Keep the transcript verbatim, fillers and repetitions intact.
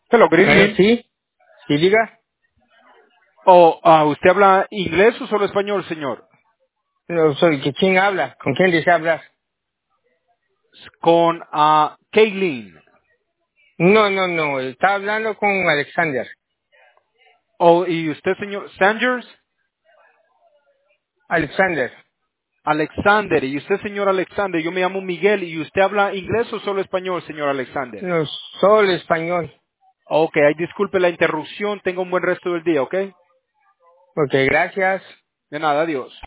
Hello, good Eh, evening. sí, sí, diga. Oh, ah, ¿usted habla inglés o solo español, señor? No, soy, que ¿quién habla? ¿Con quién desea hablar? Con ah, Kaylin. No, no, no, está hablando con Alexander. Oh, ¿y usted, señor Sanders? Alexander. Alexander. ¿Y usted, señor Alexander? Yo me llamo Miguel. ¿Y usted habla inglés o solo español, señor Alexander? No, solo español. Ok, ay, disculpe la interrupción. Tenga un buen resto del día, ¿ok? Ok, gracias. De nada, adiós.